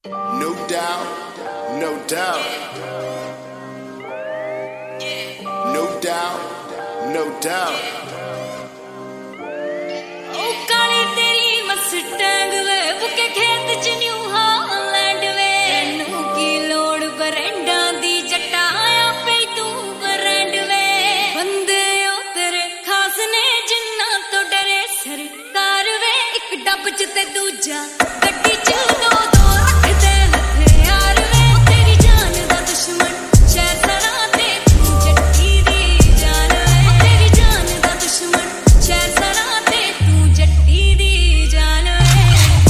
No doubt, no doubt. No doubt, no doubt. Oh, ਕਾਲੀ ਤੇਰੀ Mustang ਵੇ ਬੁੱਕੇ ਖੇਤ ਚ new Holland ਵੇ ਨੂੰ ਕੀ ਲੋੜ ਬਰੈਂਡਾਂ ਦੀ ਜੱਟਾ ਆ ਪਈ ਤੂੰ ਬਰੈਂਡ ਵੇ ਬੰਦੇ ਉਹ ਤੇਰੇ ਖਾਸ ਨੇ ਜਿੰਨਾ ਤੋਂ ਡਰੇ ਸਰਕਾਰ ਵੇ ਇੱਕ ਡੱਬ ਚ ਤੇ ਦੂਜਾ ਗੱਡੀ ਚ ਦੋ ਰੱਖਦੇ ਹਥਿਆਰ ਵੇ ਤੇਰੀ ਜਾਨ ਦਾ ਦੁਸ਼ਮਣ ਸ਼ਹਿਰ ਸਰਾਂ ਤੇ ਤੂੰ ਜੱਟੀ ਦੀ ਜਾਨ ਵੇ ਤੇਰੀ ਜਾਨ ਦਾ ਦੁਸ਼ਮਣ ਸ਼ਹਿਰ ਸਰਾਂ ਤੇ ਤੂੰ ਜੱਟੀ ਦੀ ਜਾਨ ਵੇ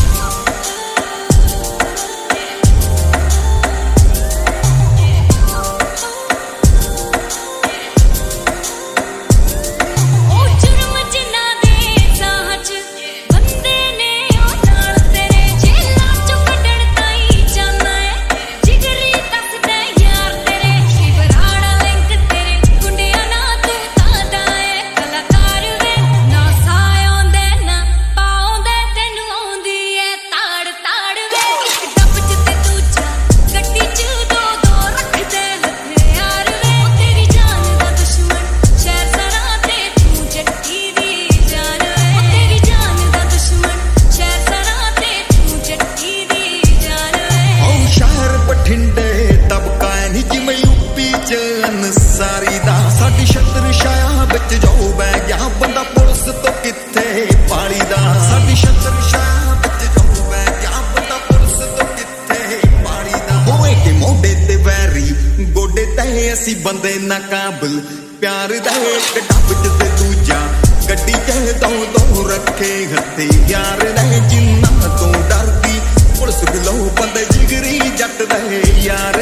ਉਹ ਜੁਰਮ ਜਿਨ੍ਹਾਂ ਦੇ ਸਾਹ ਚ ਬੰਦੇ ਨੇ ਉਹ ਨਾਲ ਤੇਰੇ ਜੇਲਾਂ ਚੋਂ ਕੱਢਣ ਤਾਈਂ ਜਾਨਾ ਏ ਜਿਗਰੀ ਦੱਸਦਾ ਯਾਰ ਤੇਰੇ ਸ਼ਿਵਰਾੜਾ ਲਿੰਕ ਤੇਰੇ ਗੁੰਡਿਆਂ ਨਾਲ ਤੂੰ ਤਾਂਦਾ ਏ ਕਲਾਕਾਰ ਵੇ ਨਾ ਸਾਹ ਆਉਂਦੇ ਨਾ ਪਾਉਂਦੇ ਤੈਨੂੰ ਆਉਂਦੀ ਏ ਤਾੜ ਤਾੜ ਵੇ ਇੱਕ ਡੱਬ ਚ ਤੇ ਦੂਜਾ ਗੱਡੀ ਚ ਦੋ ਰੱਖਦੇ ਹਥਿਆਰ ਵੇ ਤੇਰੀ ਜਾਨ ਦਾ ਦੁਸ਼ਮਣ ਸ਼ਹਿਰ ਸਰਾਂ ਤੇ ਤੂੰ ਜੱਟੀ ਦੀ ਜਾਨ ਵੇ ਤੇਰੀ ਜਾਨ ਦਾ ਦੁਸ਼ਮਣ ਸ਼ਹਿਰ ਸਰਾਂ ਤੇ ਤੂੰ ਜੱਟੀ ਦੀ ਜਾਨ ਵੇ ਉਹ ਸ਼ਹਿਰ ਬਠਿੰਡੇ ਤਬਕਾ ਨਹੀਂ ਜਿਵੇਂ ਯੂਪੀ ਚ ਅਨਸਾਰੀ ਦਾ ਸਾਡੀ ਛਤਰ ਛਾਇਆ ਵਿੱਚ ਜੋ ਬਹਿ ਗਿਆ ਬੰਦਾ ਪੁਲਿਸ ਤੋਂ ਕਿੱਥੇ ਪਾਲੀ ਦਾ ਸਾਡੀ ਛਤਰ ਛਾਇਆ ਵਿੱਚ ਜੋ ਬਹਿ ਗਿਆ ਬੰਦਾ ਪੁਲਿਸ ਤੋਂ ਕਿੱਥੇ ਪਾਲੀ ਦਾ ਹੋਏ ਕਿ ਮੋਢੇ ਤੇ ਵੈਰੀ ਗੋਡੇ ਤੇ ਅਸੀਂ ਬੰਦੇ ਨਾਕਾਬਲ ਪਿਆਰ ਦਾ ਇੱਕ ਡੱਬ ਚ ਤੇ ਦੂਜਾ ਗੱਡੀ ਚ ਦੋ ਰੱਖੇ ਹਥਿਆਰ ਨੇ ਜਿੰਨਾ ਤੋਂ ਡਰਦੀ ਪੁਲਿਸ ਬਿਲੋਂ ਬੰਦੇ ਜਿਗਰੀ ਜੱਟ ਦੇ ਯਾਰ